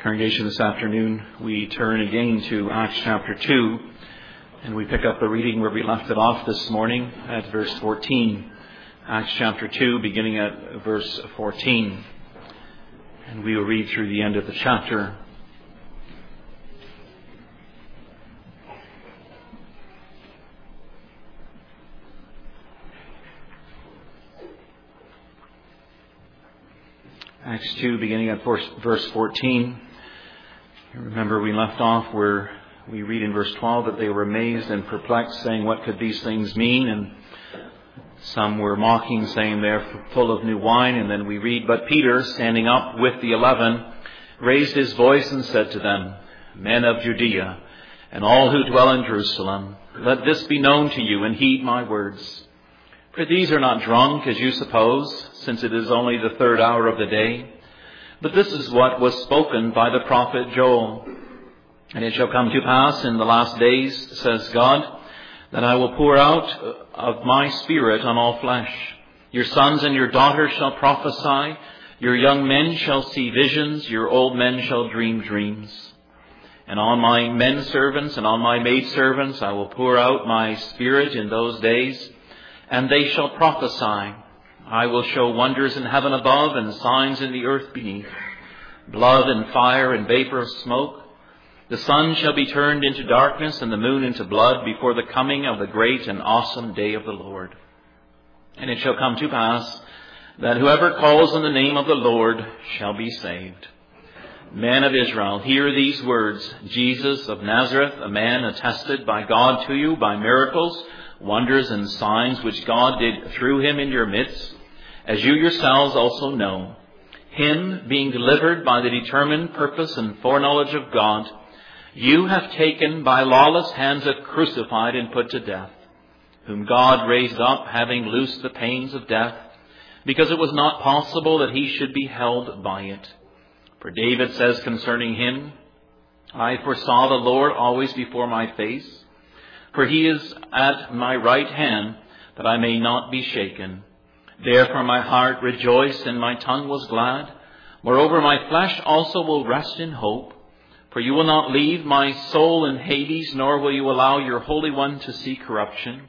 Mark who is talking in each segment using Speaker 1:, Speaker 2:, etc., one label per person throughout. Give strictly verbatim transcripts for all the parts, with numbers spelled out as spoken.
Speaker 1: Congregation, this afternoon we turn again to Acts chapter two, and we pick up the reading where we left it off this morning at verse fourteen. Acts chapter two, beginning at verse fourteen. And we will read through the end of the chapter. Acts two, beginning at verse fourteen. Remember, we left off where we read in verse twelve that they were amazed and perplexed, saying, "What could these things mean?" And some were mocking, saying, "They're full of new wine." And then we read, "But Peter, standing up with the eleven, raised his voice and said to them, 'Men of Judea, and all who dwell in Jerusalem, let this be known to you, and heed my words. For these are not drunk, as you suppose, since it is only the third hour of the day. But this is what was spoken by the prophet Joel. And it shall come to pass in the last days, says God, that I will pour out of my Spirit on all flesh. Your sons and your daughters shall prophesy. Your young men shall see visions. Your old men shall dream dreams. And on my men servants and on my maid servants I will pour out my Spirit in those days, and they shall prophesy. I will show wonders in heaven above and signs in the earth beneath, blood and fire and vapor of smoke. The sun shall be turned into darkness and the moon into blood before the coming of the great and awesome day of the Lord. And it shall come to pass that whoever calls on the name of the Lord shall be saved. Men of Israel, hear these words. Jesus of Nazareth, a man attested by God to you by miracles, wonders and signs which God did through him in your midst, as you yourselves also know. Him, being delivered by the determined purpose and foreknowledge of God, you have taken by lawless hands and crucified and put to death, whom God raised up, having loosed the pains of death, because it was not possible that he should be held by it. For David says concerning him, I foresaw the Lord always before my face, for he is at my right hand, that I may not be shaken. Therefore my heart rejoiced and my tongue was glad. Moreover, my flesh also will rest in hope. For you will not leave my soul in Hades, nor will you allow your Holy One to see corruption.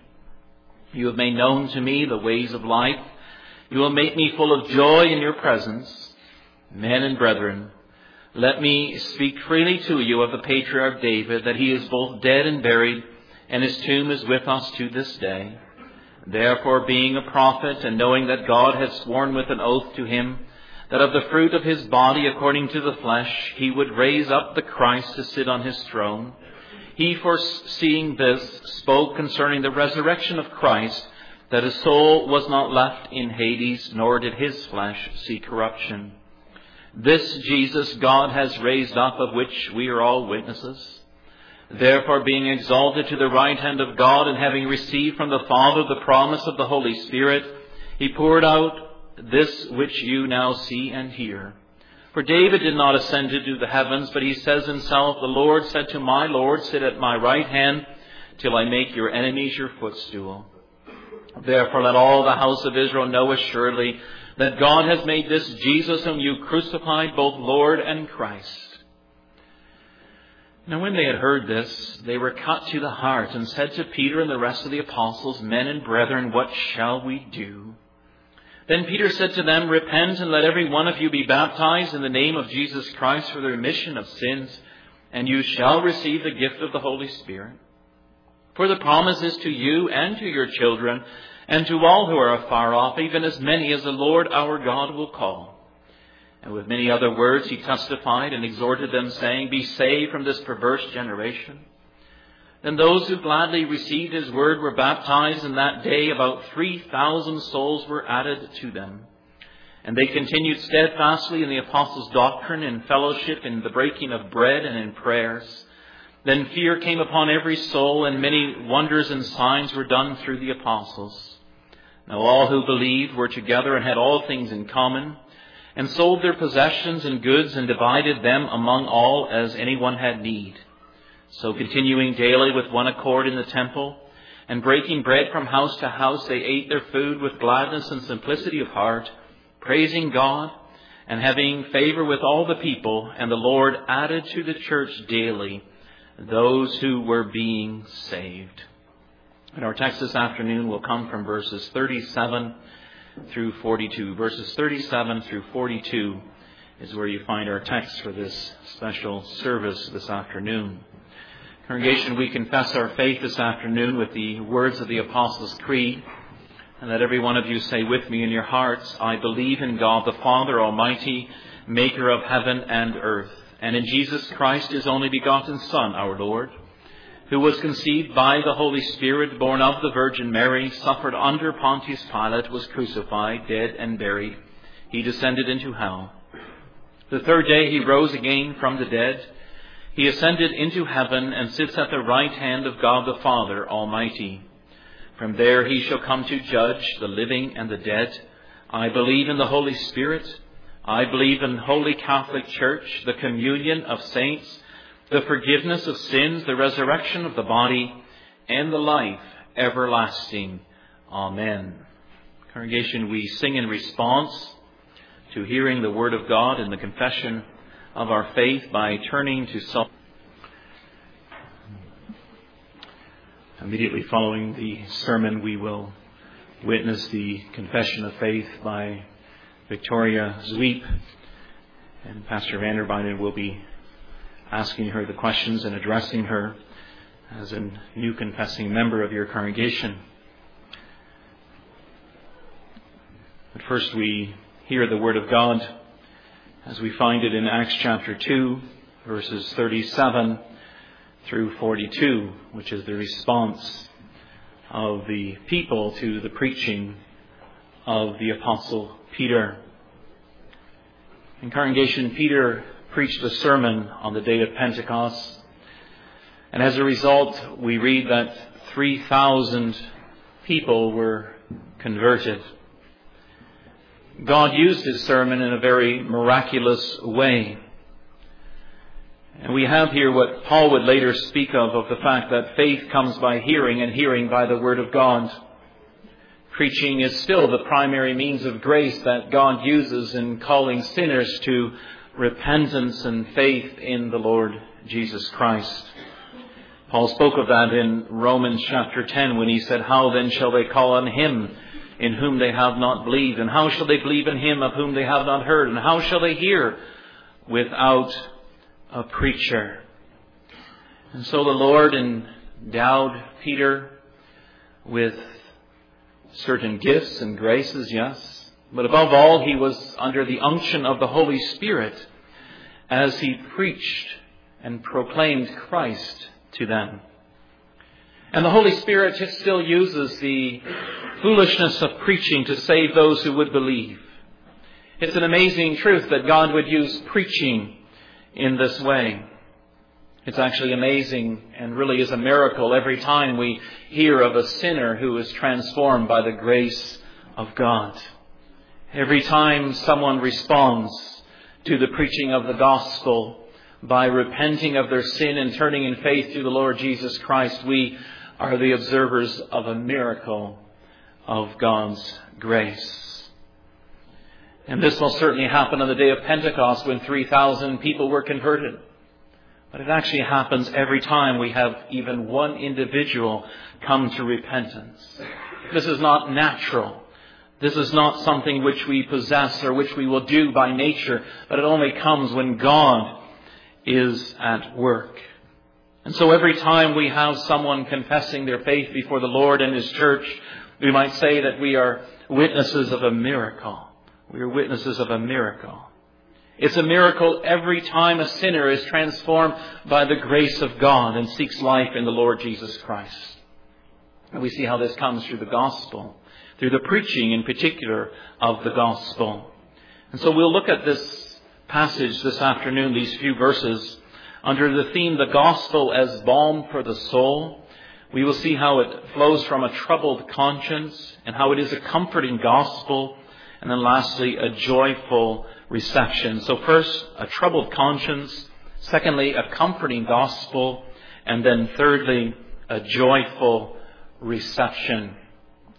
Speaker 1: You have made known to me the ways of life. You will make me full of joy in your presence. Men and brethren, let me speak freely to you of the patriarch David, that he is both dead and buried, and his tomb is with us to this day. Therefore, being a prophet, and knowing that God had sworn with an oath to him, that of the fruit of his body according to the flesh, he would raise up the Christ to sit on his throne, he, foreseeing this, spoke concerning the resurrection of Christ, that his soul was not left in Hades, nor did his flesh see corruption. This Jesus God has raised up, of which we are all witnesses. Therefore, being exalted to the right hand of God, and having received from the Father the promise of the Holy Spirit, he poured out this which you now see and hear. For David did not ascend into the heavens, but he says himself, the Lord said to my Lord, sit at my right hand, till I make your enemies your footstool. Therefore, let all the house of Israel know assuredly that God has made this Jesus whom you crucified both Lord and Christ. Now when they had heard this, they were cut to the heart, and said to Peter and the rest of the apostles, Men and brethren, what shall we do? Then Peter said to them, Repent, and let every one of you be baptized in the name of Jesus Christ for the remission of sins, and you shall receive the gift of the Holy Spirit. For the promise is to you and to your children, and to all who are afar off, even as many as the Lord our God will call. And with many other words he testified and exhorted them, saying, Be saved from this perverse generation. Then those who gladly received his word were baptized, and that day about three thousand souls were added to them. And they continued steadfastly in the apostles' doctrine, in fellowship, in the breaking of bread, and in prayers. Then fear came upon every soul, and many wonders and signs were done through the apostles. Now all who believed were together and had all things in common, and sold their possessions and goods, and divided them among all as anyone had need. So continuing daily with one accord in the temple, and breaking bread from house to house, they ate their food with gladness and simplicity of heart, praising God and having favor with all the people, and the Lord added to the church daily those who were being saved. And our text this afternoon will come from verses thirty-seven through forty-two. Verses thirty-seven through forty-two is where you find our text for this special service this afternoon. Congregation, we confess our faith this afternoon with the words of the Apostles' Creed, and let every one of you say with me in your hearts, I believe in God the Father Almighty, maker of heaven and earth, and in Jesus Christ, his only begotten Son, our Lord, who was conceived by the Holy Spirit, born of the Virgin Mary, suffered under Pontius Pilate, was crucified, dead, and buried. He descended into hell. The third day he rose again from the dead. He ascended into heaven and sits at the right hand of God the Father Almighty. From there he shall come to judge the living and the dead. I believe in the Holy Spirit. I believe in Holy Catholic Church, the communion of saints, the forgiveness of sins, the resurrection of the body, and the life everlasting. Amen. Congregation, we sing in response to hearing the Word of God and the confession of our faith by turning to Psalm. Immediately following the sermon, we will witness the confession of faith by Victoria Zweep, and Pastor Vanderbeiden will be asking her the questions and addressing her as a new confessing member of your congregation. But first we hear the Word of God as we find it in Acts chapter two, verses thirty-seven through forty-two, which is the response of the people to the preaching of the Apostle Peter. In congregation, Peter preached a sermon on the day of Pentecost, and as a result, we read that three thousand people were converted. God used his sermon in a very miraculous way. And we have here what Paul would later speak of, of the fact that faith comes by hearing and hearing by the Word of God. Preaching is still the primary means of grace that God uses in calling sinners to repentance and faith in the Lord Jesus Christ. Paul spoke of that in Romans chapter ten when he said, how then shall they call on him in whom they have not believed? And how shall they believe in him of whom they have not heard? And how shall they hear without a preacher? And so the Lord endowed Peter with certain gifts and graces, yes. But above all, he was under the unction of the Holy Spirit as he preached and proclaimed Christ to them. And the Holy Spirit still uses the foolishness of preaching to save those who would believe. It's an amazing truth that God would use preaching in this way. It's actually amazing and really is a miracle every time we hear of a sinner who is transformed by the grace of God. Every time someone responds to the preaching of the gospel by repenting of their sin and turning in faith to the Lord Jesus Christ, we are the observers of a miracle of God's grace. And this will certainly happen on the day of Pentecost when three thousand people were converted. But it actually happens every time we have even one individual come to repentance. This is not natural. This is not something which we possess or which we will do by nature, but it only comes when God is at work. And so every time we have someone confessing their faith before the Lord and His church, we might say that we are witnesses of a miracle. We are witnesses of a miracle. It's a miracle every time a sinner is transformed by the grace of God and seeks life in the Lord Jesus Christ. And we see how this comes through the gospel, through the preaching in particular of the gospel. And so we'll look at this passage this afternoon, these few verses, under the theme, the gospel as balm for the soul. We will see how it flows from a troubled conscience and how it is a comforting gospel. And then lastly, a joyful reception. So first, a troubled conscience. Secondly, a comforting gospel. And then thirdly, a joyful reception.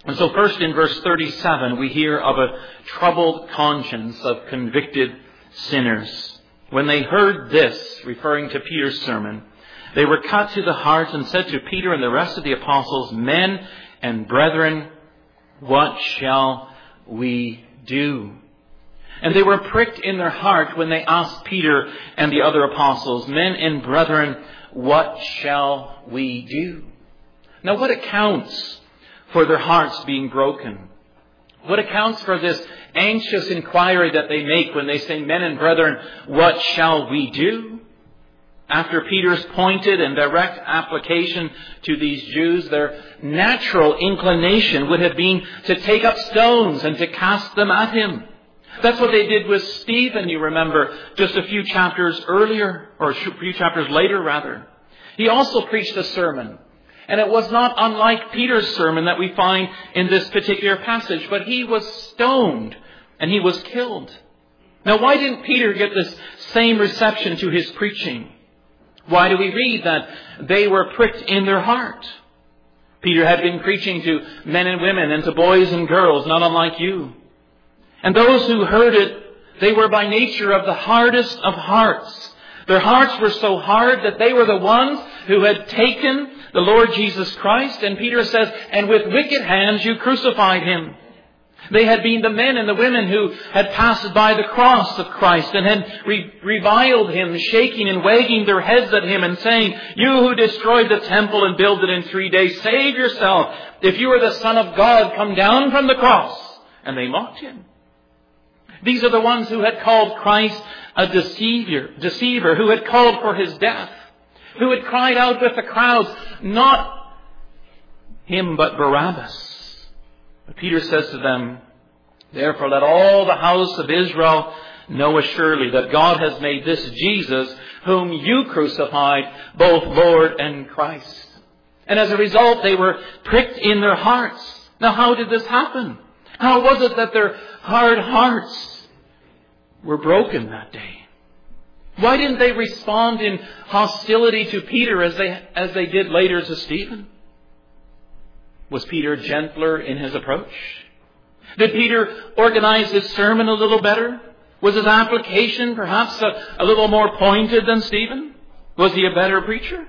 Speaker 1: And so first in verse thirty-seven, we hear of a troubled conscience of convicted sinners. When they heard this, referring to Peter's sermon, they were cut to the heart and said to Peter and the rest of the apostles, "Men and brethren, what shall we do?" And they were pricked in their heart when they asked Peter and the other apostles, "Men and brethren, what shall we do?" Now, what accounts for their hearts being broken? What accounts for this anxious inquiry that they make when they say, "Men and brethren, what shall we do?" After Peter's pointed and direct application to these Jews, their natural inclination would have been to take up stones and to cast them at him. That's what they did with Stephen, you remember, just a few chapters earlier, or a few chapters later, rather. He also preached a sermon. And it was not unlike Peter's sermon that we find in this particular passage, but he was stoned and he was killed. Now, why didn't Peter get this same reception to his preaching? Why do we read that they were pricked in their heart? Peter had been preaching to men and women and to boys and girls, not unlike you. And those who heard it, they were by nature of the hardest of hearts. Their hearts were so hard that they were the ones who had taken the Lord Jesus Christ. And Peter says, "And with wicked hands you crucified him." They had been the men and the women who had passed by the cross of Christ and had re- reviled him, shaking and wagging their heads at him and saying, "You who destroyed the temple and built it in three days, save yourself. If you are the Son of God, come down from the cross." And they mocked him. These are the ones who had called Christ a deceiver, deceiver, who had called for his death, who had cried out with the crowds, "Not him, but Barabbas." But Peter says to them, "Therefore let all the house of Israel know assuredly that God has made this Jesus, whom you crucified, both Lord and Christ." And as a result, they were pricked in their hearts. Now, how did this happen? How was it that their hard hearts were broken that day? Why didn't they respond in hostility to Peter as they, as they did later to Stephen? Was Peter gentler in his approach? Did Peter organize his sermon a little better? Was his application perhaps a, a little more pointed than Stephen? Was he a better preacher?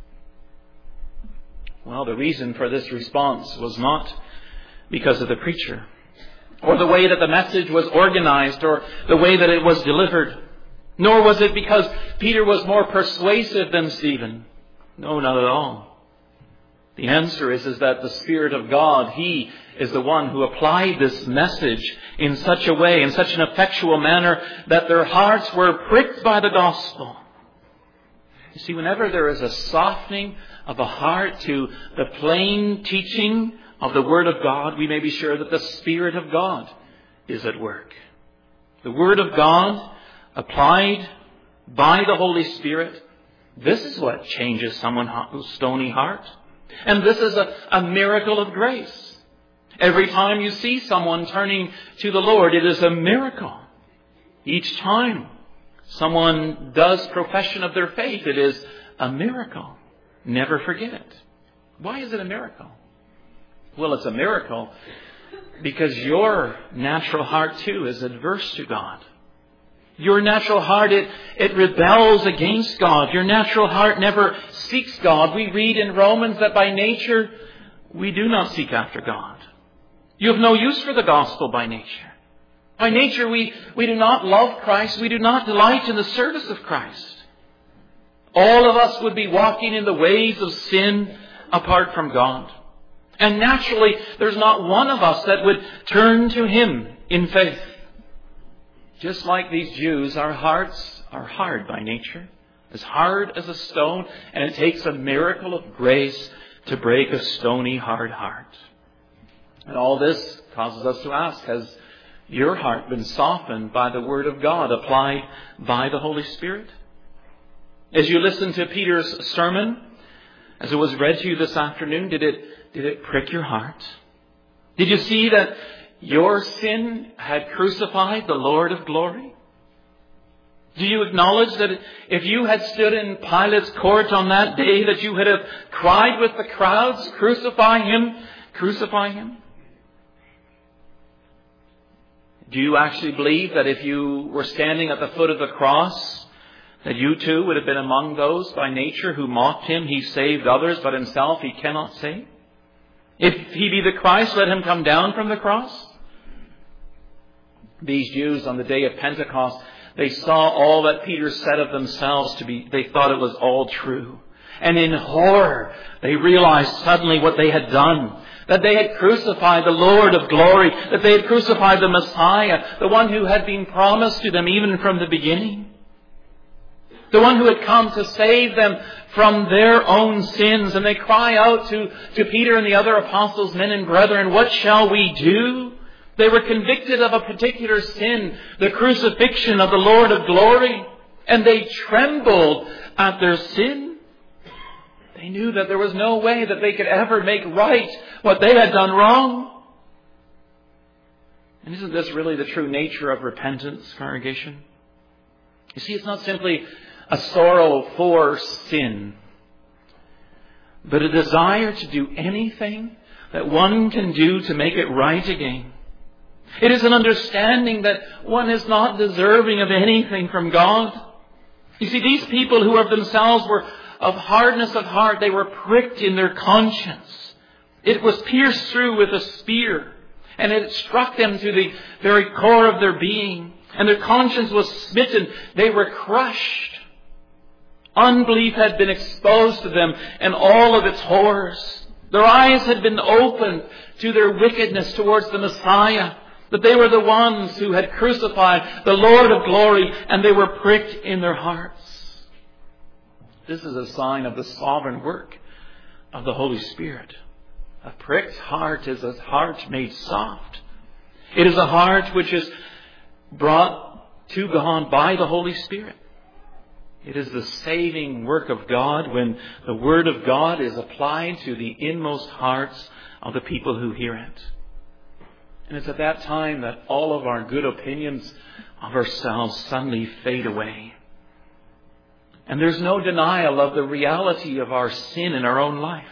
Speaker 1: Well, the reason for this response was not because of the preacher, or the way that the message was organized, or the way that it was delivered. Nor was it because Peter was more persuasive than Stephen. No, not at all. The answer is, is that the Spirit of God, He is the one who applied this message in such a way, in such an effectual manner, that their hearts were pricked by the gospel. You see, whenever there is a softening of a heart to the plain teaching of the Word of God, we may be sure that the Spirit of God is at work. The Word of God, applied by the Holy Spirit, this is what changes someone's stony heart. And this is a, a miracle of grace. Every time you see someone turning to the Lord, it is a miracle. Each time someone does profession of their faith, it is a miracle. Never forget it. Why is it a miracle? Well, it's a miracle because your natural heart too is adverse to God. Your natural heart, it, it rebels against God. Your natural heart never seeks God. We read in Romans that by nature, we do not seek after God. You have no use for the gospel by nature. By nature, we, we do not love Christ. We do not delight in the service of Christ. All of us would be walking in the ways of sin apart from God. And naturally, there's not one of us that would turn to Him in faith. Just like these Jews, our hearts are hard by nature, as hard as a stone, and it takes a miracle of grace to break a stony, hard heart. And all this causes us to ask, has your heart been softened by the Word of God applied by the Holy Spirit? As you listen to Peter's sermon, as it was read to you this afternoon, did it, did it prick your heart? Did you see that your sin had crucified the Lord of glory? Do you acknowledge that if you had stood in Pilate's court on that day, that you would have cried with the crowds, "Crucify Him, crucify Him"? Do you actually believe that if you were standing at the foot of the cross, that you too would have been among those by nature who mocked him? He saved others, but himself he cannot save. If he be the Christ, let him come down from the cross. These Jews on the day of Pentecost, they saw all that Peter said of themselves to be, they thought it was all true. And in horror, they realized suddenly what they had done. That they had crucified the Lord of glory. That they had crucified the Messiah, the one who had been promised to them even from the beginning. The one who had come to save them from their own sins. And they cry out to, to Peter and the other apostles, men and brethren, what shall we do? They were convicted of a particular sin, the crucifixion of the Lord of glory. And they trembled at their sin. They knew that there was no way that they could ever make right what they had done wrong. And isn't this really the true nature of repentance, congregation? You see, it's not simply a sorrow for sin, but a desire to do anything that one can do to make it right again. It is an understanding that one is not deserving of anything from God. You see, these people who of themselves were of hardness of heart, they were pricked in their conscience. It was pierced through with a spear, and it struck them to the very core of their being, and their conscience was smitten. They were crushed. Unbelief had been exposed to them and all of its horrors. Their eyes had been opened to their wickedness towards the Messiah, that they were the ones who had crucified the Lord of glory, and they were pricked in their hearts. This is a sign of the sovereign work of the Holy Spirit. A pricked heart is a heart made soft. It is a heart which is brought to God by the Holy Spirit. It is the saving work of God when the Word of God is applied to the inmost hearts of the people who hear it. And it's at that time that all of our good opinions of ourselves suddenly fade away. And there's no denial of the reality of our sin in our own life.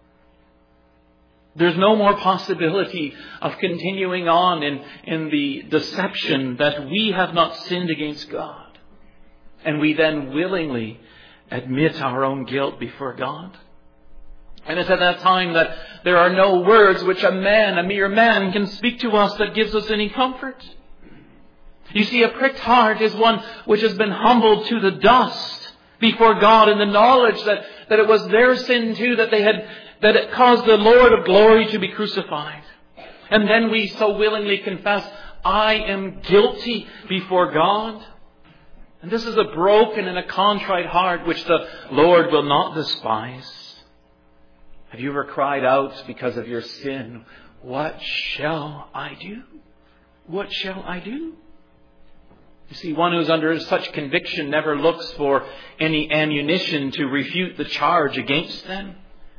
Speaker 1: There's no more possibility of continuing on in, in the deception that we have not sinned against God. And we then willingly admit our own guilt before God. And it's at that time that there are no words which a man, a mere man, can speak to us that gives us any comfort. You see, a pricked heart is one which has been humbled to the dust before God in the knowledge that, that it was their sin too that they had, that it caused the Lord of glory to be crucified. And then we so willingly confess, I am guilty before God. And this is a broken and a contrite heart which the Lord will not despise. Have you ever cried out because of your sin, what shall I do? What shall I do? You see, one who's under such conviction never looks for any ammunition to refute the charge against them.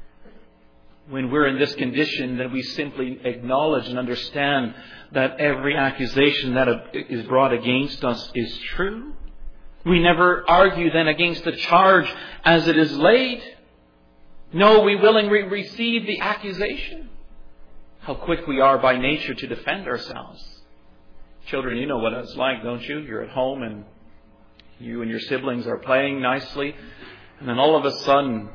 Speaker 1: When we're in this condition, then we simply acknowledge and understand that every accusation that is brought against us is true. We never argue then against the charge as it is laid. No, we willingly receive the accusation. How quick we are by nature to defend ourselves. Children, you know what it's like, don't you? You're at home and you and your siblings are playing nicely. And then all of a sudden,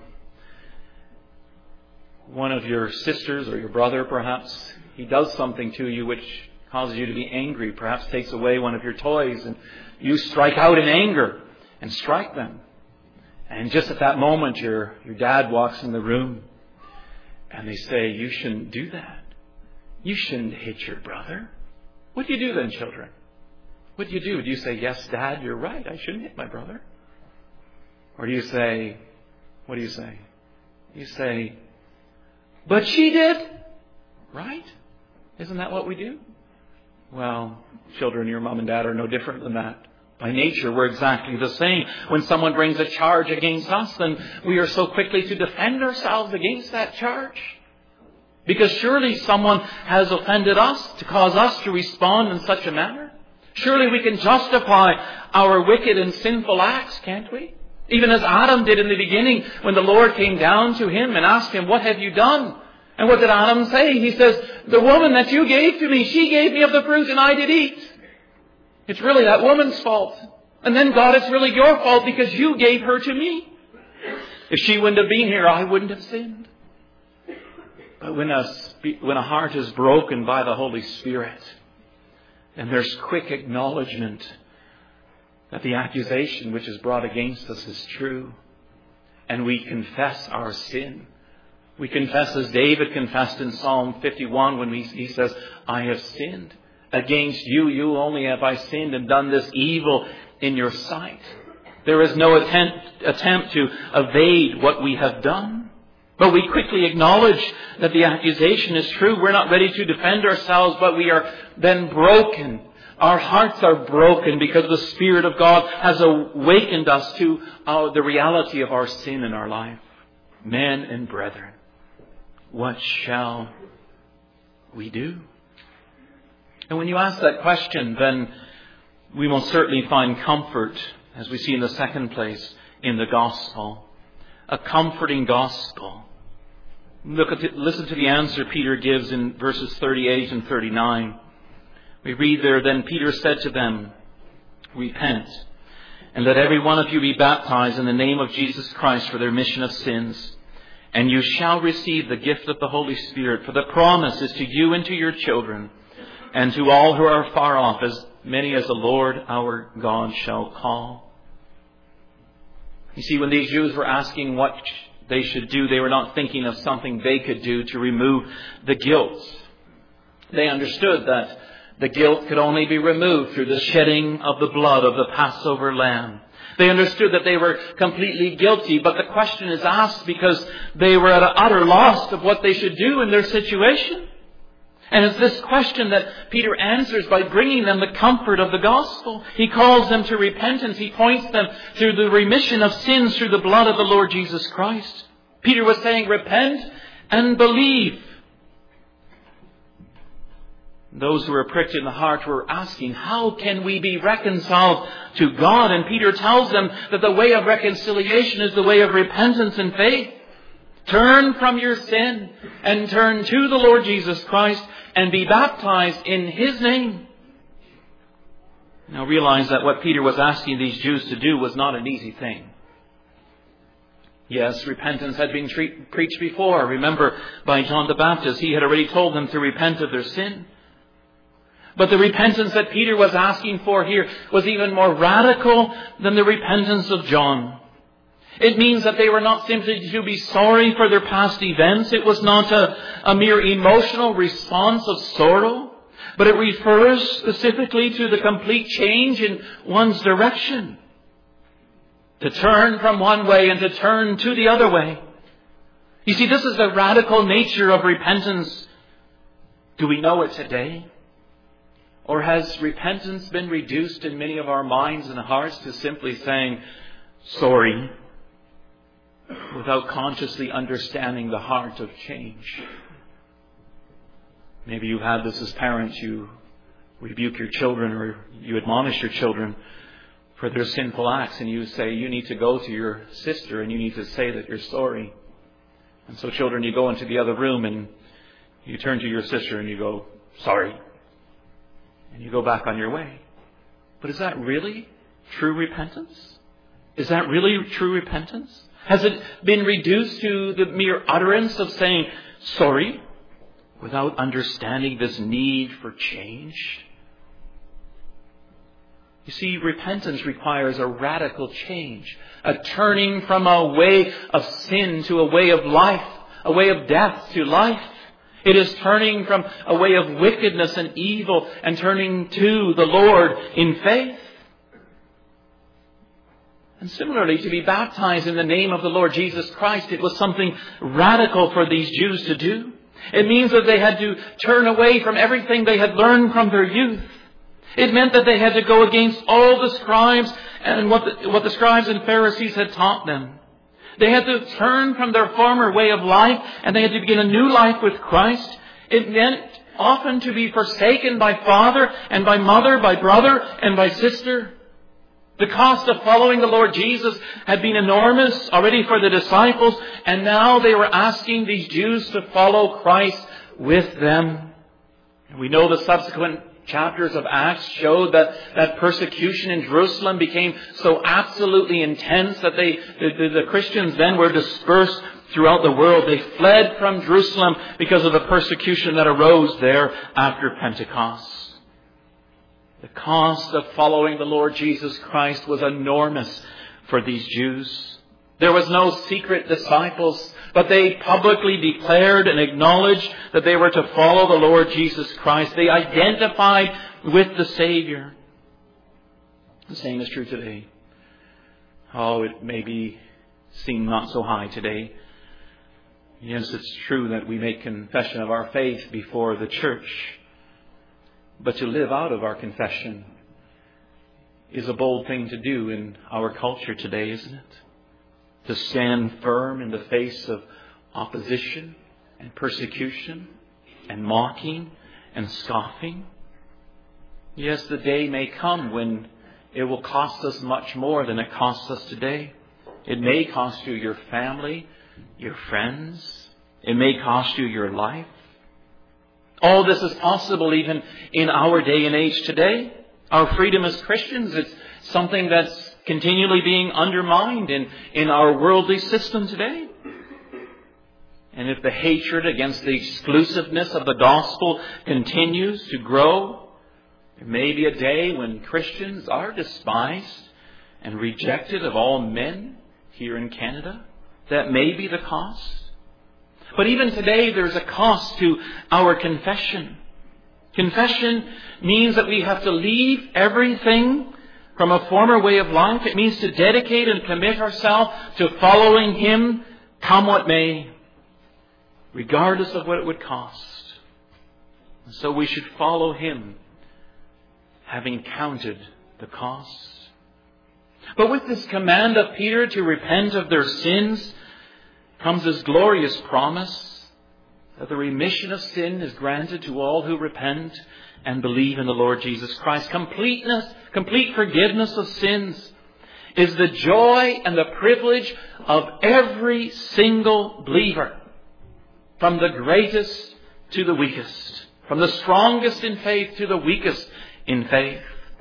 Speaker 1: one of your sisters or your brother perhaps, he does something to you which causes you to be angry. Perhaps takes away one of your toys and you strike out in anger and strike them. And just at that moment, your, your dad walks in the room and they say, you shouldn't do that. You shouldn't hit your brother. What do you do then, children? What do you do? Do you say, yes, Dad, you're right. I shouldn't hit my brother? Or do you say, what do you say? You say, but she did. Right? Isn't that what we do? Well, children, your mom and dad are no different than that. By nature, we're exactly the same. When someone brings a charge against us, then we are so quickly to defend ourselves against that charge. Because surely someone has offended us to cause us to respond in such a manner. Surely we can justify our wicked and sinful acts, can't we? Even as Adam did in the beginning when the Lord came down to him and asked him, what have you done? And what did Adam say? He says, the woman that you gave to me, she gave me of the fruit and I did eat. It's really that woman's fault. And then, God, it's really your fault because you gave her to me. If she wouldn't have been here, I wouldn't have sinned. But when a, when a heart is broken by the Holy Spirit, and there's quick acknowledgement that the accusation which is brought against us is true, and we confess our sin. We confess as David confessed in Psalm fifty-one when he says, I have sinned. Against you, you only have I sinned and done this evil in your sight. There is no attempt, attempt to evade what we have done. But we quickly acknowledge that the accusation is true. We're not ready to defend ourselves, but we are then broken. Our hearts are broken because the Spirit of God has awakened us to our, the reality of our sin in our life. Men and brethren, what shall we do? And when you ask that question, then we will certainly find comfort, as we see in the second place, in the gospel. A comforting gospel. Look at the, listen to the answer Peter gives in verses thirty-eight and thirty-nine. We read there, Then Peter said to them, Repent, and let every one of you be baptized in the name of Jesus Christ for the remission of sins, and you shall receive the gift of the Holy Spirit, for the promise is to you and to your children, and to all who are far off, as many as the Lord our God shall call. You see, when these Jews were asking what they should do, they were not thinking of something they could do to remove the guilt. They understood that the guilt could only be removed through the shedding of the blood of the Passover lamb. They understood that they were completely guilty, but the question is asked because they were at an utter loss of what they should do in their situation. And it's this question that Peter answers by bringing them the comfort of the gospel. He calls them to repentance. He points them to the remission of sins through the blood of the Lord Jesus Christ. Peter was saying, repent and believe. Those who were pricked in the heart were asking, how can we be reconciled to God? And Peter tells them that the way of reconciliation is the way of repentance and faith. Turn from your sin and turn to the Lord Jesus Christ and be baptized in His name. Now realize that what Peter was asking these Jews to do was not an easy thing. Yes, repentance had been tre- preached before. Remember, by John the Baptist, he had already told them to repent of their sin. But the repentance that Peter was asking for here was even more radical than the repentance of John. It means that they were not simply to be sorry for their past events. It was not a, a mere emotional response of sorrow, but it refers specifically to the complete change in one's direction. To turn from one way and to turn to the other way. You see, this is the radical nature of repentance. Do we know it today? Or has repentance been reduced in many of our minds and hearts to simply saying, sorry, without consciously understanding the heart of change? Maybe you've had this as parents. You rebuke your children or you admonish your children for their sinful acts, and you say you need to go to your sister and you need to say that you're sorry. And so children, you go into the other room and you turn to your sister and you go, sorry. And you go back on your way. But is that really true repentance? Is that really true repentance? Has it been reduced to the mere utterance of saying sorry without understanding this need for change? You see, repentance requires a radical change, a turning from a way of sin to a way of life, a way of death to life. It is turning from a way of wickedness and evil and turning to the Lord in faith. And similarly, to be baptized in the name of the Lord Jesus Christ, it was something radical for these Jews to do. It means that they had to turn away from everything they had learned from their youth. It meant that they had to go against all the scribes and what the, what the scribes and Pharisees had taught them. They had to turn from their former way of life and they had to begin a new life with Christ. It meant often to be forsaken by father and by mother, by brother and by sister. The cost of following the Lord Jesus had been enormous already for the disciples, and now they were asking these Jews to follow Christ with them. And we know the subsequent chapters of Acts showed that, that persecution in Jerusalem became so absolutely intense that they, the, the, the Christians then were dispersed throughout the world. They fled from Jerusalem because of the persecution that arose there after Pentecost. The cost of following the Lord Jesus Christ was enormous for these Jews. There was no secret disciples, but they publicly declared and acknowledged that they were to follow the Lord Jesus Christ. They identified with the Savior. The same is true today. Oh, it may be seem not so high today. Yes, it's true that we make confession of our faith before the church. But to live out of our confession is a bold thing to do in our culture today, isn't it? To stand firm in the face of opposition and persecution and mocking and scoffing. Yes, the day may come when it will cost us much more than it costs us today. It may cost you your family, your friends. It may cost you your life. All this is possible even in our day and age today. Our freedom as Christians, it's something that's continually being undermined in, in our worldly system today. And if the hatred against the exclusiveness of the gospel continues to grow, there may be a day when Christians are despised and rejected of all men here in Canada. That may be the cost. But even today, there's a cost to our confession. Confession means that we have to leave everything from a former way of life. It means to dedicate and commit ourselves to following Him, come what may, regardless of what it would cost. And so we should follow Him, having counted the cost. But with this command of Peter to repent of their sins comes this glorious promise that the remission of sin is granted to all who repent and believe in the Lord Jesus Christ. Completeness, complete forgiveness of sins is the joy and the privilege of every single believer, from the greatest to the weakest, from the strongest in faith to the weakest in faith.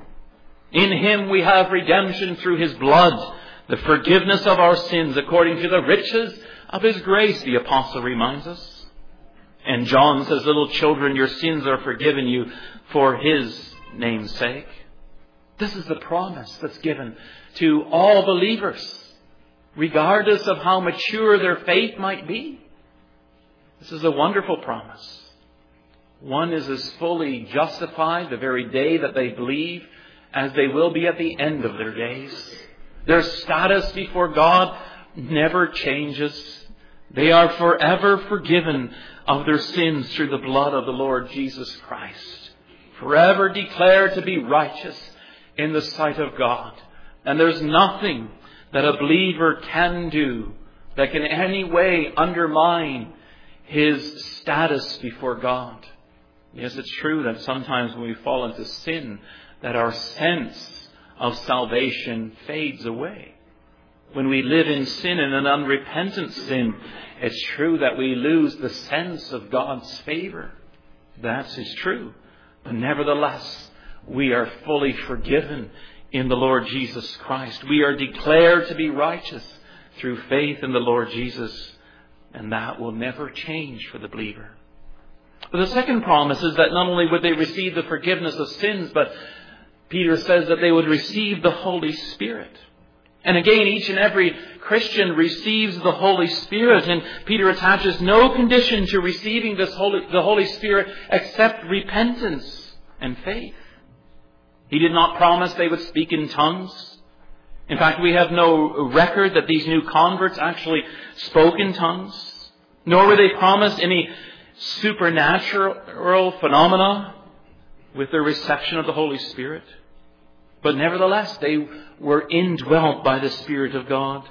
Speaker 1: In Him we have redemption through His blood, the forgiveness of our sins according to the riches of His grace, the apostle reminds us. And John says, little children, your sins are forgiven you for His name's sake. This is the promise that's given to all believers, regardless of how mature their faith might be. This is a wonderful promise. One is as fully justified the very day that they believe as they will be at the end of their days. Their status before God never changes. They are forever forgiven of their sins through the blood of the Lord Jesus Christ. Forever declared to be righteous in the sight of God. And there's nothing that a believer can do that can in any way undermine his status before God. Yes, it's true that sometimes when we fall into sin, that our sense of salvation fades away. When we live in sin and an unrepentant sin, it's true that we lose the sense of God's favor. That is true. But nevertheless, we are fully forgiven in the Lord Jesus Christ. We are declared to be righteous through faith in the Lord Jesus. And that will never change for the believer. But the second promise is that not only would they receive the forgiveness of sins, but Peter says that they would receive the Holy Spirit. And again, each and every Christian receives the Holy Spirit. And Peter attaches no condition to receiving this Holy, the Holy Spirit except repentance and faith. He did not promise they would speak in tongues. In fact, we have no record that these new converts actually spoke in tongues. Nor were they promised any supernatural phenomena with their reception of the Holy Spirit. But nevertheless, they were indwelt by the Spirit of God.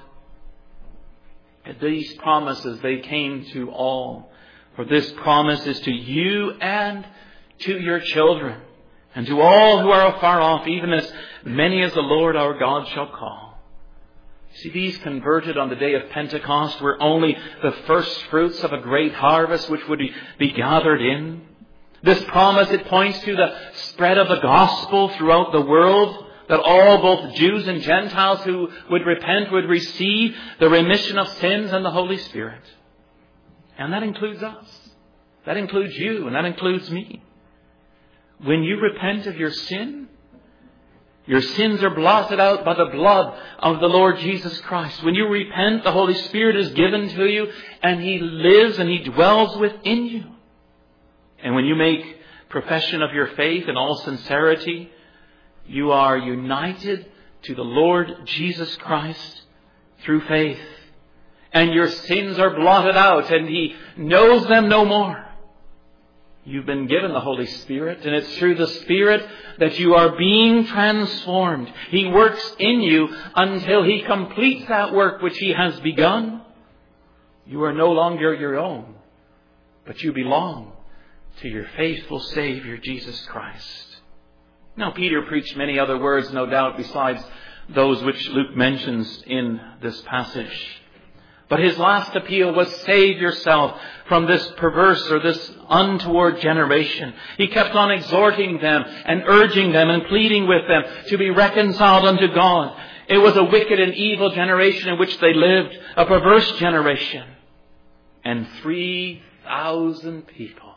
Speaker 1: And these promises, they came to all. For this promise is to you and to your children, and to all who are afar off, even as many as the Lord our God shall call. See, these converted on the day of Pentecost were only the first fruits of a great harvest which would be gathered in. This promise, it points to the spread of the gospel throughout the world, that all, both Jews and Gentiles who would repent, would receive the remission of sins and the Holy Spirit. And that includes us. That includes you, and that includes me. When you repent of your sin, your sins are blotted out by the blood of the Lord Jesus Christ. When you repent, the Holy Spirit is given to you, and He lives and He dwells within you. And when you make profession of your faith in all sincerity, you are united to the Lord Jesus Christ through faith. And your sins are blotted out, and He knows them no more. You've been given the Holy Spirit, and it's through the Spirit that you are being transformed. He works in you until He completes that work which He has begun. You are no longer your own, but you belong to your faithful Savior, Jesus Christ. Now, Peter preached many other words, no doubt, besides those which Luke mentions in this passage. But his last appeal was, save yourself from this perverse or this untoward generation. He kept on exhorting them and urging them and pleading with them to be reconciled unto God. It was a wicked and evil generation in which they lived, a perverse generation. And three thousand people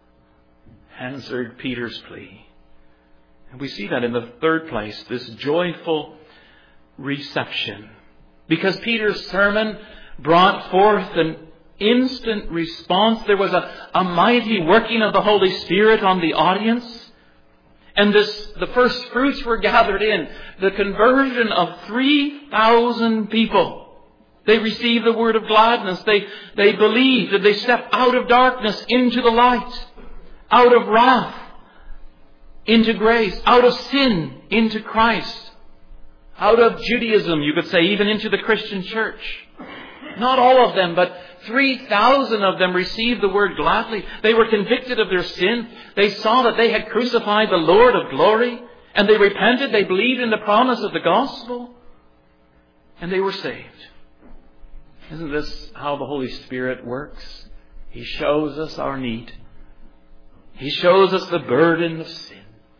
Speaker 1: answered Peter's plea. And we see that in the third place, this joyful reception. Because Peter's sermon brought forth an instant response. There was a, a mighty working of the Holy Spirit on the audience. And this, the first fruits were gathered in. The conversion of three thousand people. They received the word of gladness. They, they believed, and they stepped out of darkness into the light. Out of wrath into grace. Out of sin into Christ. Out of Judaism, you could say, even into the Christian church. Not all of them, but three thousand of them received the word gladly. They were convicted of their sin. They saw that they had crucified the Lord of glory. And they repented. They believed in the promise of the gospel. And they were saved. Isn't this how the Holy Spirit works? He shows us our need. He shows us the burden of sin.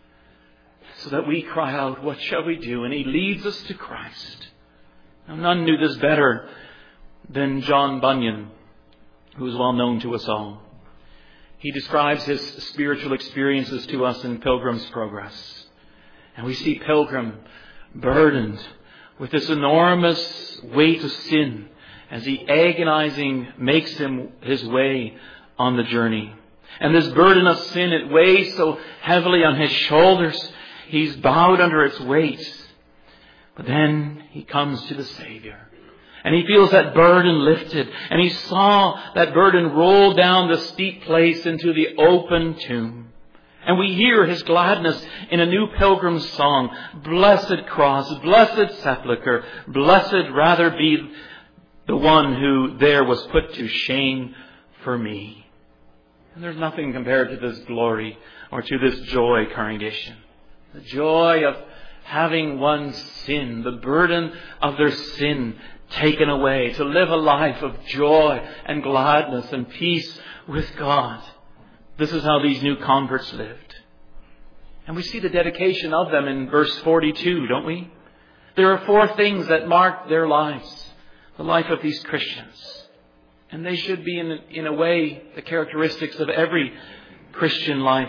Speaker 1: So that we cry out, what shall we do? And He leads us to Christ. Now, none knew this better than John Bunyan, who is well known to us all. He describes his spiritual experiences to us in Pilgrim's Progress. And we see Pilgrim burdened with this enormous weight of sin as he agonizing makes him his way on the journey. And this burden of sin, it weighs so heavily on his shoulders. He's bowed under its weight. But then he comes to the Savior. And he feels that burden lifted. And he saw that burden roll down the steep place into the open tomb. And we hear his gladness in a new pilgrim's song. Blessed cross, blessed sepulchre, blessed rather be the one who there was put to shame for me. And there's nothing compared to this glory or to this joy, congregation. The joy of having one's sin, the burden of their sin taken away, to live a life of joy and gladness and peace with God. This is how these new converts lived. And we see the dedication of them in verse forty-two, don't we? There are four things that mark their lives, the life of these Christians. And they should be, in, in a way, the characteristics of every Christian life.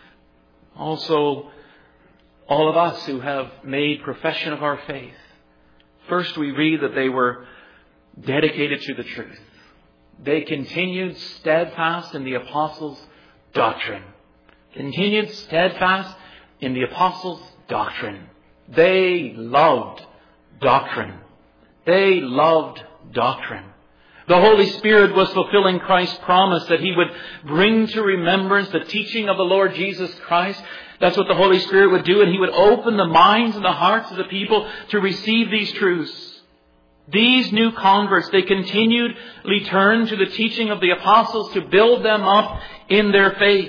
Speaker 1: Also, all of us who have made profession of our faith. First, we read that they were dedicated to the truth. They continued steadfast in the apostles' doctrine. Continued steadfast in the apostles' doctrine. They loved doctrine. They loved doctrine. The Holy Spirit was fulfilling Christ's promise that He would bring to remembrance the teaching of the Lord Jesus Christ. That's what the Holy Spirit would do, and He would open the minds and the hearts of the people to receive these truths. These new converts, they continually turned to the teaching of the apostles to build them up in their faith.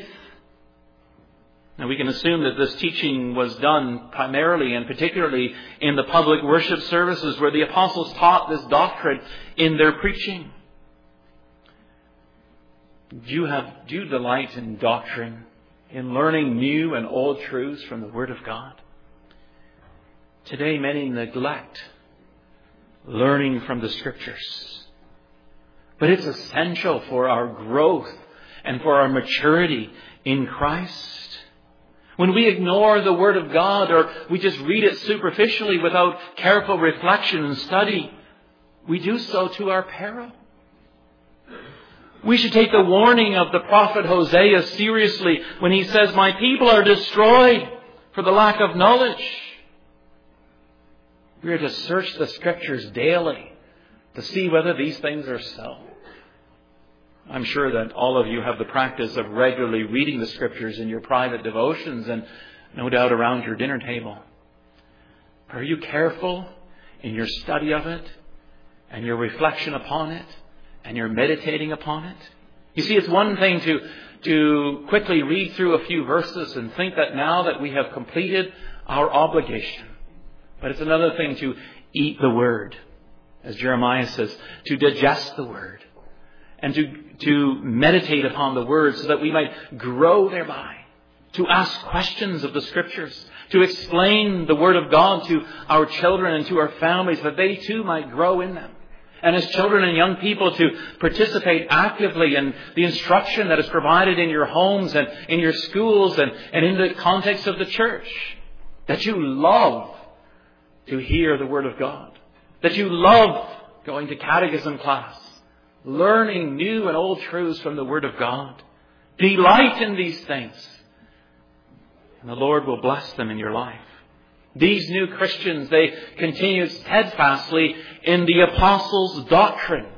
Speaker 1: Now, we can assume that this teaching was done primarily and particularly in the public worship services where the apostles taught this doctrine in their preaching. Do you have, do you delight in doctrine? in learning new and old truths from the Word of God? Today, many neglect learning from the Scriptures. But it's essential for our growth and for our maturity in Christ. When we ignore the Word of God, or we just read it superficially without careful reflection and study, we do so to our peril. We should take the warning of the prophet Hosea seriously when he says, "My people are destroyed for the lack of knowledge." We are to search the Scriptures daily to see whether these things are so. I'm sure that all of you have the practice of regularly reading the Scriptures in your private devotions and no doubt around your dinner table. Are you careful in your study of it and your reflection upon it and your meditating upon it? You see, it's one thing to, to quickly read through a few verses and think that now that we have completed our obligation. But it's another thing to eat the Word, as Jeremiah says, to digest the Word and to, to meditate upon the Word so that we might grow thereby, to ask questions of the Scriptures, to explain the Word of God to our children and to our families that they too might grow in them. And as children and young people, to participate actively in the instruction that is provided in your homes and in your schools and, and in the context of the church. That you love to hear the Word of God. That you love going to catechism class, learning new and old truths from the Word of God. Delight in these things, and the Lord will bless them in your life. These new Christians, they continued steadfastly in the apostles' doctrine.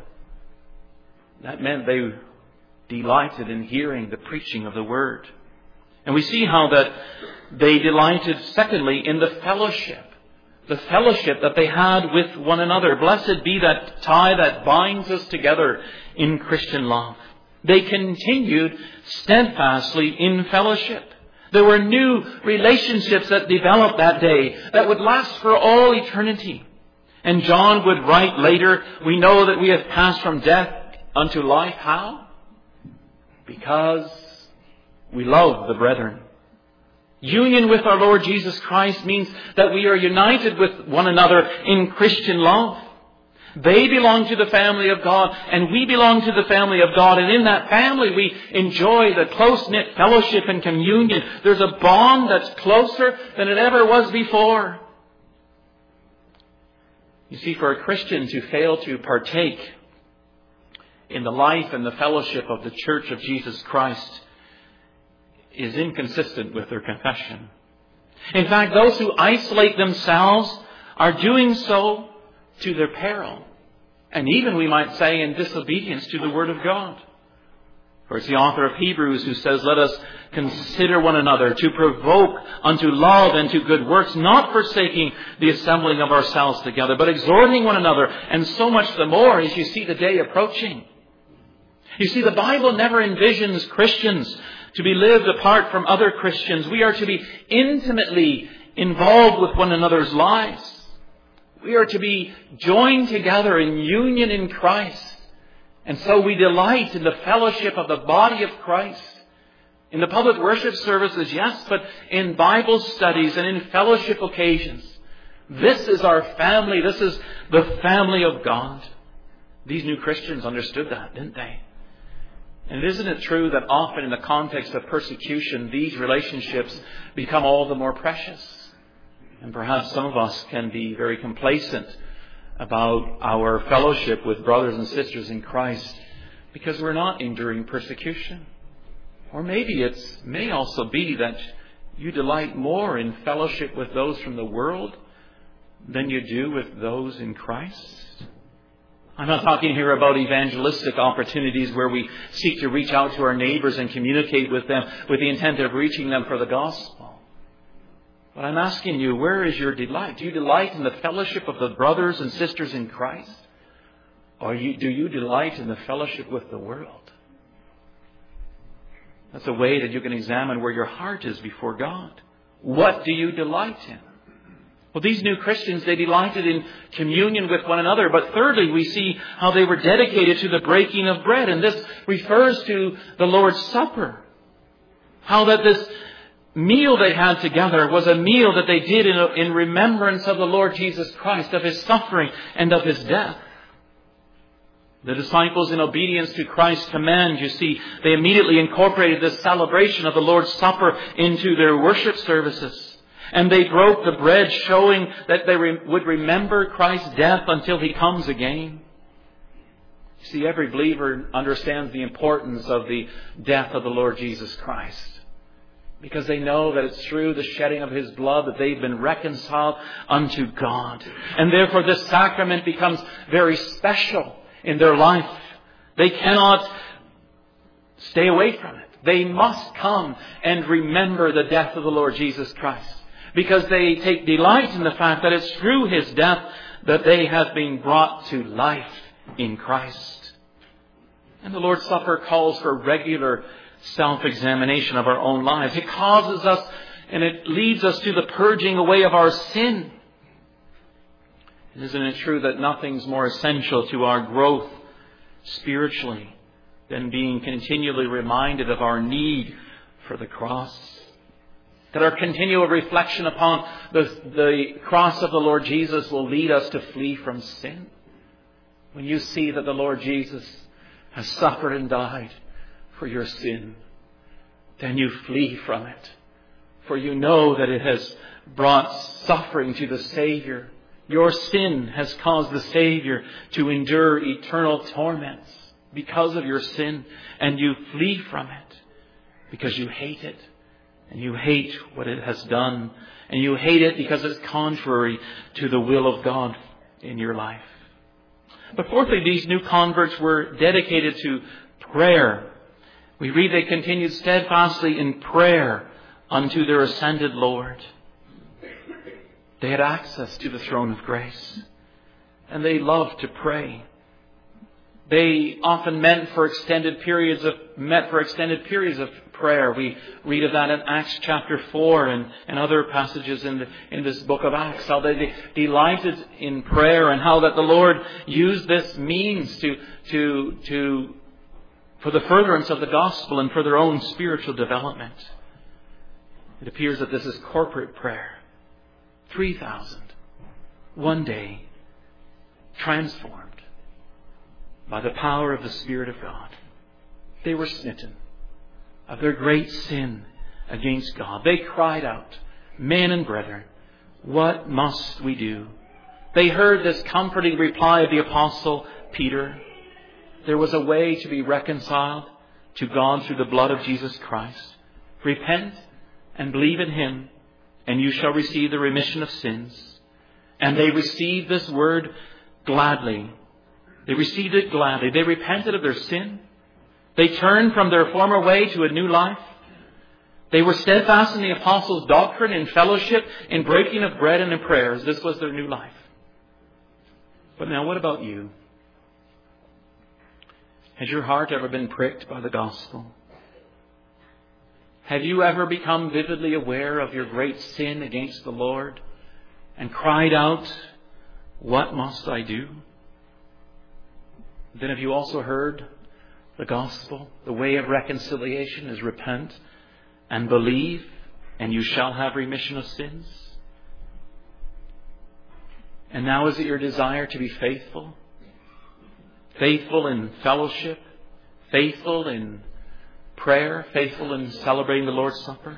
Speaker 1: That meant they delighted in hearing the preaching of the Word. And we see how that they delighted, secondly, in the fellowship. The fellowship that they had with one another. Blessed be that tie that binds us together in Christian love. They continued steadfastly in fellowship. There were new relationships that developed that day that would last for all eternity. And John would write later, we know that we have passed from death unto life. How? Because we love the brethren. Union with our Lord Jesus Christ means that we are united with one another in Christian love. They belong to the family of God, and we belong to the family of God. And in that family, we enjoy the close-knit fellowship and communion. There's a bond that's closer than it ever was before. You see, for a Christian to fail to partake in the life and the fellowship of the Church of Jesus Christ is inconsistent with their confession. In fact, those who isolate themselves are doing so to their peril. And even, we might say, in disobedience to the Word of God. For it's the author of Hebrews who says, let us consider one another to provoke unto love and to good works, not forsaking the assembling of ourselves together, but exhorting one another, and so much the more as you see the day approaching. You see, the Bible never envisions Christians to be lived apart from other Christians. We are to be intimately involved with one another's lives. We are to be joined together in union in Christ. And so we delight in the fellowship of the body of Christ. In the public worship services, yes, but in Bible studies and in fellowship occasions. This is our family. This is the family of God. These new Christians understood that, didn't they? And isn't it true that often in the context of persecution, these relationships become all the more precious? And perhaps some of us can be very complacent about our fellowship with brothers and sisters in Christ because we're not enduring persecution. Or maybe it may also be that you delight more in fellowship with those from the world than you do with those in Christ. I'm not talking here about evangelistic opportunities where we seek to reach out to our neighbors and communicate with them with the intent of reaching them for the gospel. But I'm asking you, where is your delight? Do you delight in the fellowship of the brothers and sisters in Christ? Or you, do you delight in the fellowship with the world? That's a way that you can examine where your heart is before God. What do you delight in? Well, these new Christians, they delighted in communion with one another. But thirdly, we see how they were dedicated to the breaking of bread. And this refers to the Lord's Supper. How that this meal they had together was a meal that they did in, in remembrance of the Lord Jesus Christ, of His suffering and of His death. The disciples, in obedience to Christ's command, you see, they immediately incorporated this celebration of the Lord's Supper into their worship services. And they broke the bread, showing that they re- would remember Christ's death until He comes again. You see, every believer understands the importance of the death of the Lord Jesus Christ, because they know that it's through the shedding of His blood that they've been reconciled unto God. And therefore this sacrament becomes very special in their life. They cannot stay away from it. They must come and remember the death of the Lord Jesus Christ, because they take delight in the fact that it's through His death that they have been brought to life in Christ. And the Lord's Supper calls for regular self-examination of our own lives. It causes us and it leads us to the purging away of our sin. Isn't it true that nothing's more essential to our growth spiritually than being continually reminded of our need for the cross? That our continual reflection upon the, the cross of the Lord Jesus will lead us to flee from sin. When you see that the Lord Jesus has suffered and died for your sin, then you flee from it. For you know that it has brought suffering to the Savior. Your sin has caused the Savior to endure eternal torments because of your sin, and you flee from it because you hate it, and you hate what it has done, and you hate it because it's contrary to the will of God in your life. But fourthly, these new converts were dedicated to prayer. We read they continued steadfastly in prayer unto their ascended Lord. They had access to the throne of grace, and they loved to pray. They often met for extended periods of met for extended periods of prayer. We read of that in Acts chapter four and, and other passages in the, in this book of Acts. How they delighted in prayer, and how that the Lord used this means to to to for the furtherance of the gospel and for their own spiritual development. It appears that this is corporate prayer. Three thousand, one day, transformed by the power of the Spirit of God. They were smitten of their great sin against God. They cried out, "Men and brethren, what must we do?" They heard this comforting reply of the Apostle Peter. There was a way to be reconciled to God through the blood of Jesus Christ. Repent and believe in Him, and you shall receive the remission of sins. And they received this word gladly. They received it gladly. They repented of their sin. They turned from their former way to a new life. They were steadfast in the apostles' doctrine, in fellowship, in breaking of bread, and in prayers. This was their new life. But now, what about you? Has your heart ever been pricked by the gospel? Have you ever become vividly aware of your great sin against the Lord and cried out, "What must I do?" Then have you also heard the gospel? The way of reconciliation is repent and believe, and you shall have remission of sins. And now is it your desire to be faithful? Faithful in fellowship, faithful in prayer, faithful in celebrating the Lord's Supper?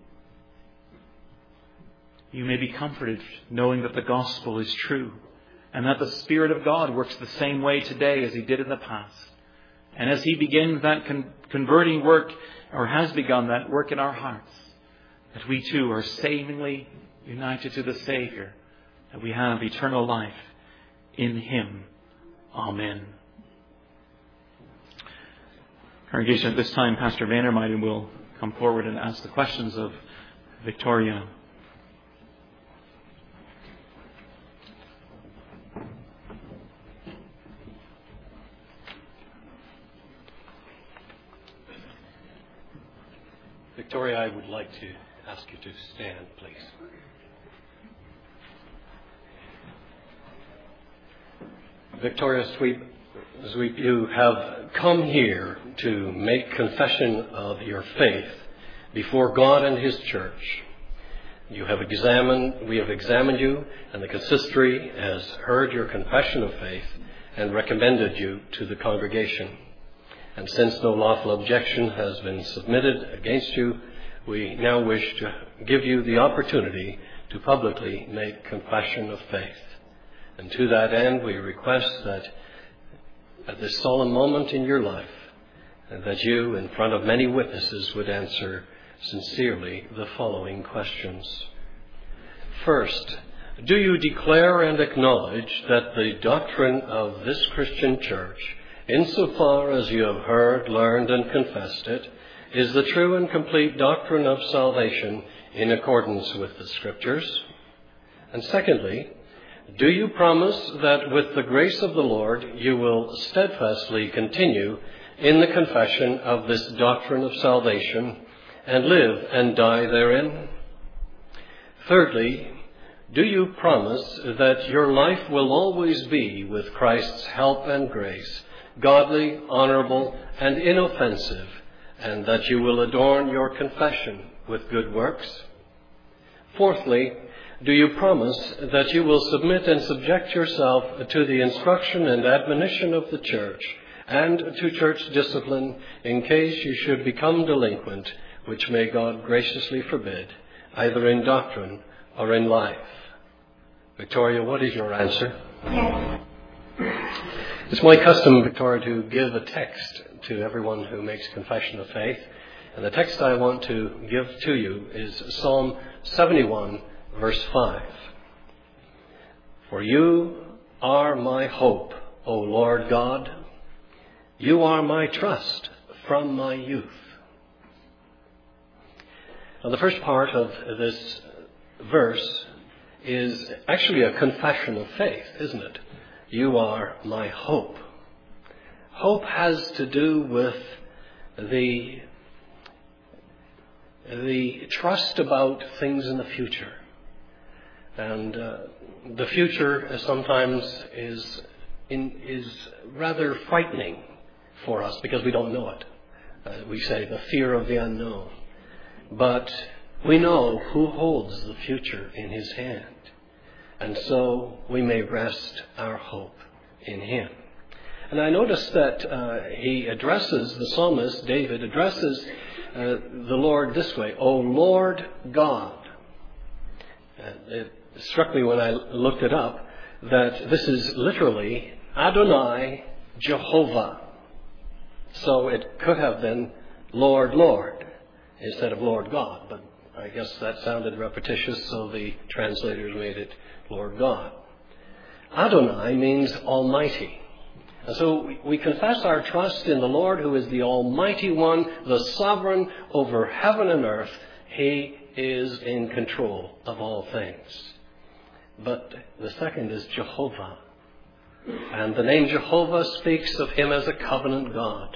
Speaker 1: You may be comforted knowing that the gospel is true, and that the Spirit of God works the same way today as He did in the past. And as He begins that con- converting work, or has begun that work in our hearts, that we too are savingly united to the Savior, that we have eternal life in Him. Amen. Congregation, at this time, Pastor Vandermeiden will come forward and ask the questions of Victoria.
Speaker 2: Victoria, I would like to ask you to stand, please. Victoria Sweep, Sweep, you have come here to make confession of your faith before God and His church. You have examined, we have examined you, and the consistory has heard your confession of faith and recommended you to the congregation. And since no lawful objection has been submitted against you, we now wish to give you the opportunity to publicly make confession of faith. And to that end, we request that at this solemn moment in your life, that you, in front of many witnesses, would answer sincerely the following questions. First, do you declare and acknowledge that the doctrine of this Christian church, insofar as you have heard, learned, and confessed it, is the true and complete doctrine of salvation in accordance with the Scriptures? And secondly, do you promise that with the grace of the Lord you will steadfastly continue in the confession of this doctrine of salvation and live and die therein? Thirdly, do you promise that your life will always be with Christ's help and grace, godly, honorable, and inoffensive, and that you will adorn your confession with good works? Fourthly, do you promise that you will submit and subject yourself to the instruction and admonition of the church and to church discipline in case you should become delinquent, which may God graciously forbid, either in doctrine or in life? Victoria, what is your answer?
Speaker 3: Yes.
Speaker 2: It's my custom, Victoria, to give a text to everyone who makes confession of faith. And the text I want to give to you is Psalm seventy-one, verse five. For you are my hope, O Lord God. You are my trust from my youth. Now, the first part of this verse is actually a confession of faith, isn't it? You are my hope. Hope has to do with the, the trust about things in the future. And uh, the future sometimes is, in, is rather frightening for us because we don't know it. Uh, we say the fear of the unknown. But we know who holds the future in His hand. And so we may rest our hope in Him. And I noticed that uh, he addresses, the psalmist, David, addresses uh, the Lord this way, O Lord God. And it struck me when I looked it up that this is literally Adonai Jehovah. So it could have been Lord, Lord, instead of Lord God. But I guess that sounded repetitious, so the translators made it Lord God. Adonai means Almighty. And so we confess our trust in the Lord, who is the Almighty One, the sovereign over heaven and earth. He is in control of all things. But the second is Jehovah. And the name Jehovah speaks of Him as a covenant God.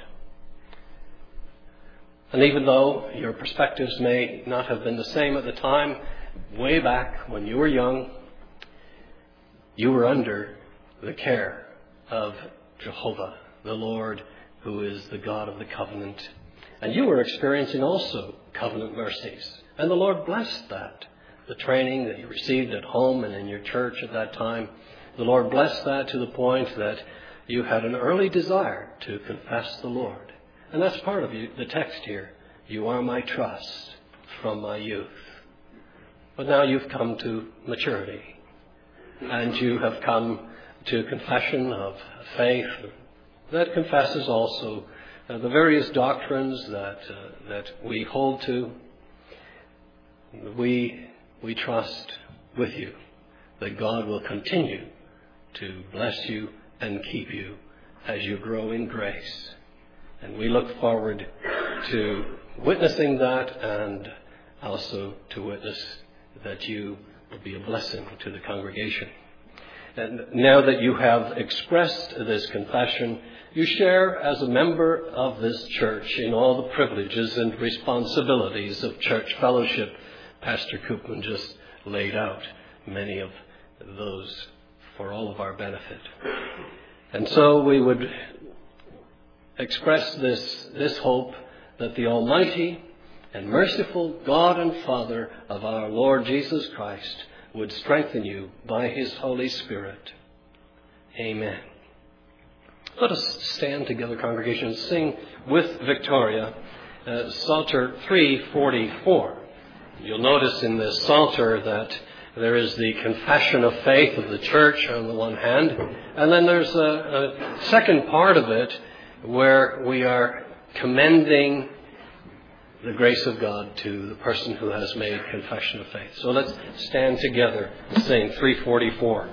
Speaker 2: And even though your perspectives may not have been the same at the time, way back when you were young, you were under the care of Jehovah, the Lord, who is the God of the covenant. And you were experiencing also covenant mercies. And the Lord blessed that. The training that you received at home and in your church at that time, the Lord blessed that to the point that you had an early desire to confess the Lord. And that's part of you, the text here. You are my trust from my youth. But now you've come to maturity. And you have come to confession of faith that confesses also uh, the various doctrines that uh, that we hold to. We we trust with you that God will continue to bless you and keep you as you grow in grace. And we look forward to witnessing that and also to witness that you will be a blessing to the congregation. And now that you have expressed this confession, you share as a member of this church in all the privileges and responsibilities of church fellowship. Pastor Koopman just laid out many of those for all of our benefit. And so we would express this, this hope that the Almighty and merciful God and Father of our Lord Jesus Christ would strengthen you by his Holy Spirit. Amen. Let us stand together, congregation, and sing with Victoria uh, Psalter three forty-four. You'll notice in this Psalter that there is the confession of faith of the church on the one hand, and then there's a, a second part of it where we are commending the grace of God to the person who has made confession of faith. So let's stand together and sing three forty-four.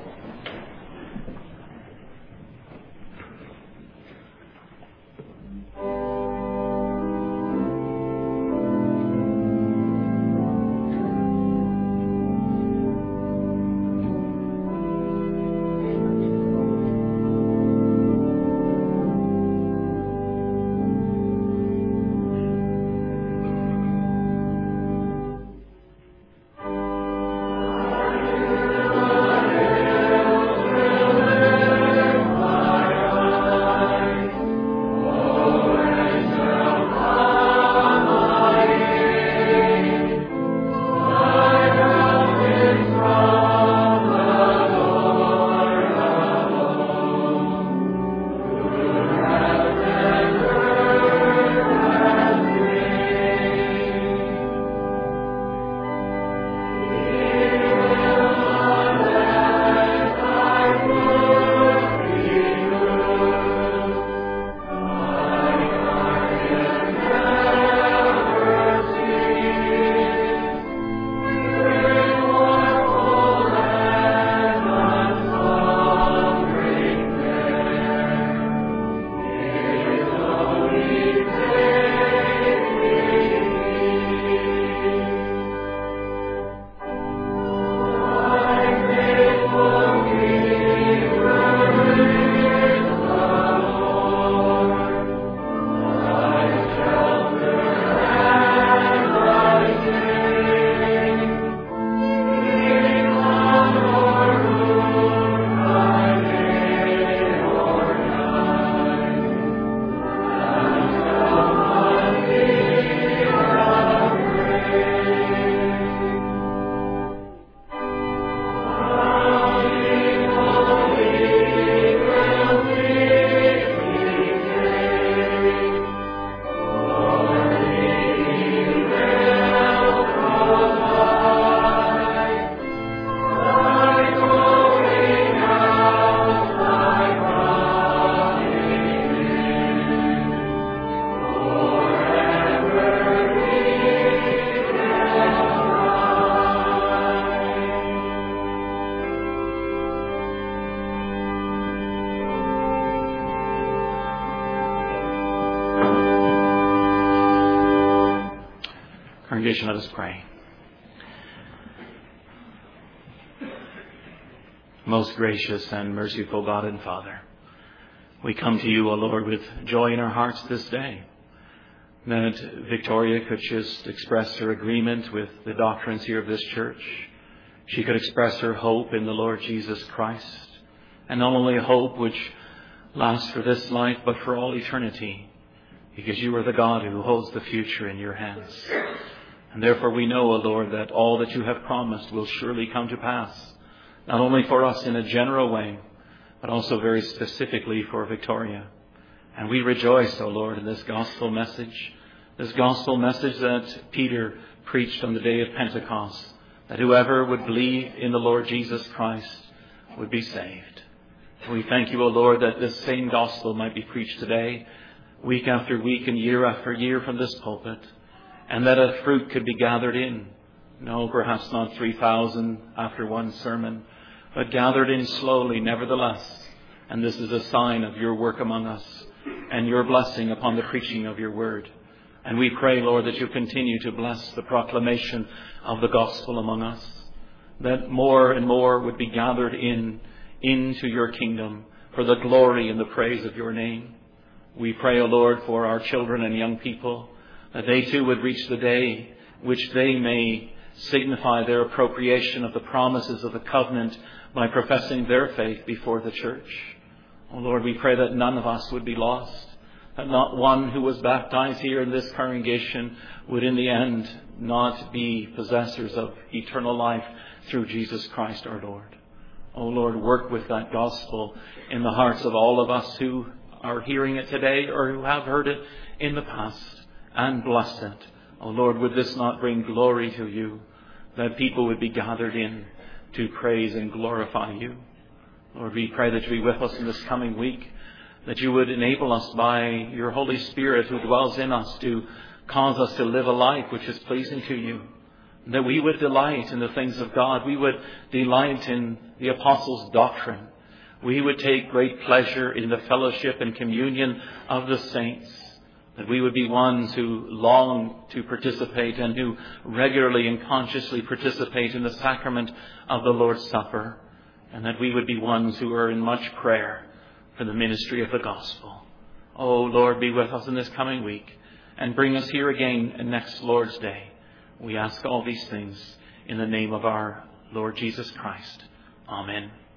Speaker 1: Congregation, let us pray. Most gracious and merciful God and Father, we come to you, O Lord, with joy in our hearts this day, that Victoria could just express her agreement with the doctrines here of this church. She could express her hope in the Lord Jesus Christ, and not only a hope which lasts for this life, but for all eternity, because you are the God who holds the future in your hands. And therefore we know, O Lord, that all that you have promised will surely come to pass, not only for us in a general way, but also very specifically for Victoria. And we rejoice, O Lord, in this gospel message, this gospel message that Peter preached on the day of Pentecost, that whoever would believe in the Lord Jesus Christ would be saved. We thank you, O Lord, that this same gospel might be preached today, week after week and year after year from this pulpit, and that a fruit could be gathered in. No, perhaps not three thousand after one sermon, but gathered in slowly nevertheless. And this is a sign of your work among us and your blessing upon the preaching of your word. And we pray, Lord, that you continue to bless the proclamation of the gospel among us, that more and more would be gathered in into your kingdom for the glory and the praise of your name. We pray, O Lord, for our children and young people, that they too would reach the day which they may signify their appropriation of the promises of the covenant by professing their faith before the church. Oh Lord, we pray that none of us would be lost, that not one who was baptized here in this congregation would in the end not be possessors of eternal life through Jesus Christ our Lord. O Lord, work with that gospel in the hearts of all of us who are hearing it today or who have heard it in the past, and bless it. O Lord, would this not bring glory to you, that people would be gathered in to praise and glorify you. Lord, we pray that you be with us in this coming week, that you would enable us by your Holy Spirit who dwells in us to cause us to live a life which is pleasing to you, that we would delight in the things of God. We would delight in the apostles' doctrine. We would take great pleasure in the fellowship and communion of the saints, that we would be ones who long to participate and who regularly and consciously participate in the sacrament of the Lord's Supper, and that we would be ones who are in much prayer for the ministry of the gospel. Oh Lord, be with us in this coming week and bring us here again next Lord's Day. We ask all these things in the name of our Lord Jesus Christ. Amen.